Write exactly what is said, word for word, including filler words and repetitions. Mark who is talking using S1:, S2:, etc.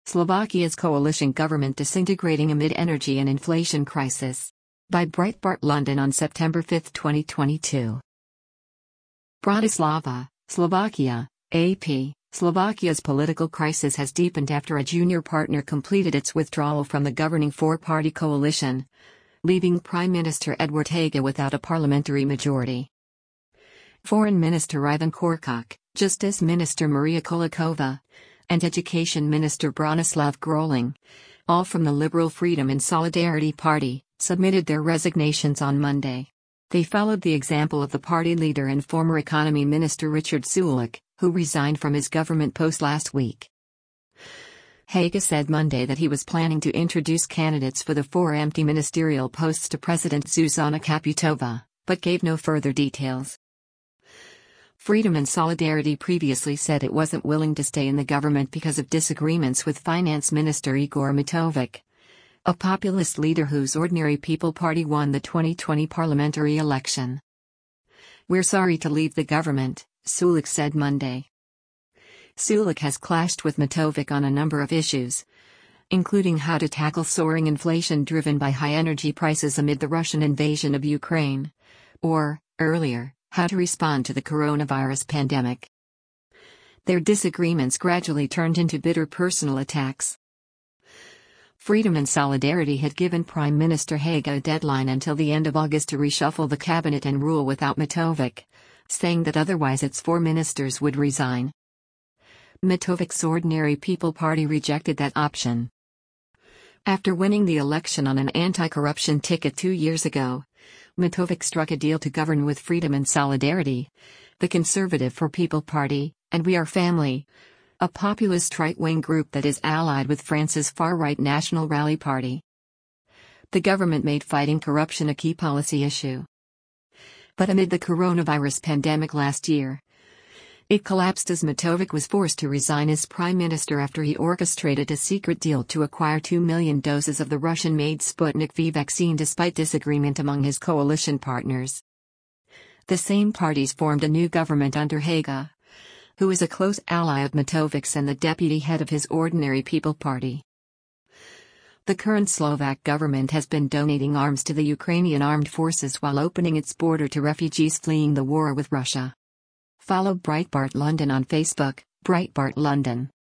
S1: Slovakia's coalition government disintegrating amid energy and inflation crisis. By Breitbart London on September fifth, twenty twenty-two. Bratislava, Slovakia, A P. Slovakia's political crisis has deepened after a junior partner completed its withdrawal from the governing four-party coalition, leaving Prime Minister Eduard Heger without a parliamentary majority. Foreign Minister Ivan Korčok, Justice Minister Maria Kulikova, and Education Minister Bronislav Groling, all from the Liberal Freedom and Solidarity Party, submitted their resignations on Monday. They followed the example of the party leader and former Economy Minister Richard Sulík, who resigned from his government post last week. Heger said Monday that he was planning to introduce candidates for the four empty ministerial posts to President Zuzana Čaputová, but gave no further details. Freedom and Solidarity previously said it wasn't willing to stay in the government because of disagreements with Finance Minister Igor Matovic, a populist leader whose Ordinary People Party won the twenty twenty parliamentary election. "We're sorry to leave the government," Sulík said Monday. Sulík has clashed with Matovic on a number of issues, including how to tackle soaring inflation driven by high energy prices amid the Russian invasion of Ukraine, or, earlier, how to respond to the coronavirus pandemic. Their disagreements gradually turned into bitter personal attacks. Freedom and Solidarity had given Prime Minister Heger a deadline until the end of August to reshuffle the cabinet and rule without Matovic, saying that otherwise its four ministers would resign. Matovic's Ordinary People Party rejected that option. After winning the election on an anti-corruption ticket two years ago, Matovic struck a deal to govern with Freedom and Solidarity, the Conservative for People Party, and We Are Family, a populist right-wing group that is allied with France's far-right National Rally Party. The government made fighting corruption a key policy issue. But amid the coronavirus pandemic last year, it collapsed as Matovic was forced to resign as prime minister after he orchestrated a secret deal to acquire two million doses of the Russian-made Sputnik V vaccine despite disagreement among his coalition partners. The same parties formed a new government under Heger, who is a close ally of Matovic's and the deputy head of his Ordinary People Party. The current Slovak government has been donating arms to the Ukrainian armed forces while opening its border to refugees fleeing the war with Russia. Follow Breitbart London on Facebook, Breitbart London.